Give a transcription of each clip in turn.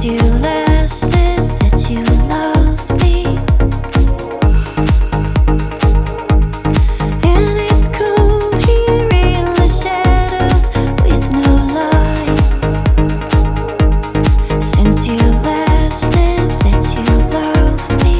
you last said that you loved me, and it's cold here in the shadows with no light. Since you last said that you loved me,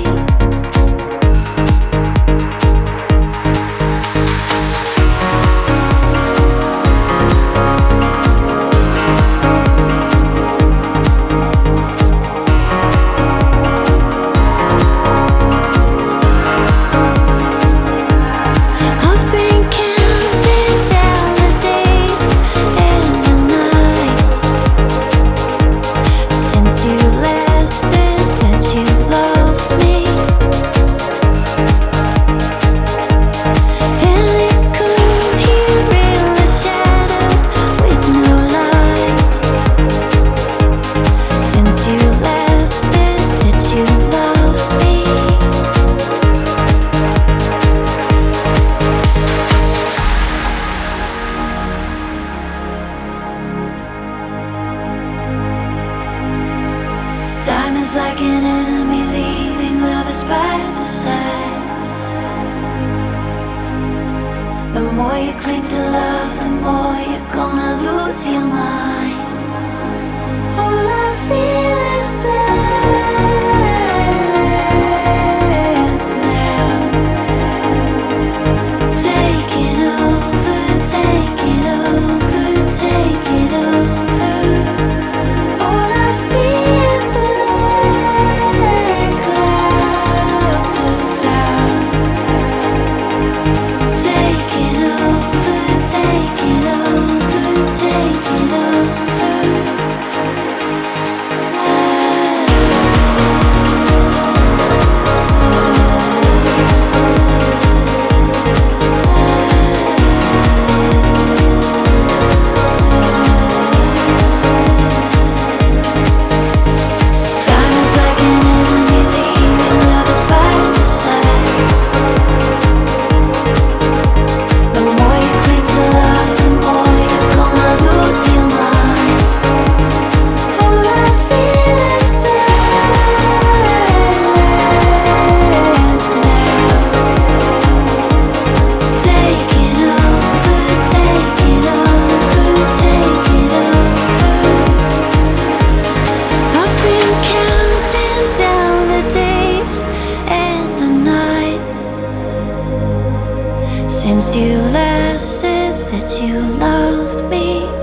I've been counting down the days and the nights since you last said that you loved me, and it's cold here in the shadows with no light. Since you last said that you loved me. Time is like an enemy leaving lovers by the side. The more you cling to love, the more you're gonna lose your mind. All I feel is silence now, taking over, taking over, taking over. All I see is black clouds of doubt, taking over, taking over, taking over. Time is like an enemy leaving lovers by the side. The more you cling to love, the more you're gonna lose your mind. All I feel is silence now, taking over, taking over, taking over. I've been counting down the days and the nights since you last said that you loved me.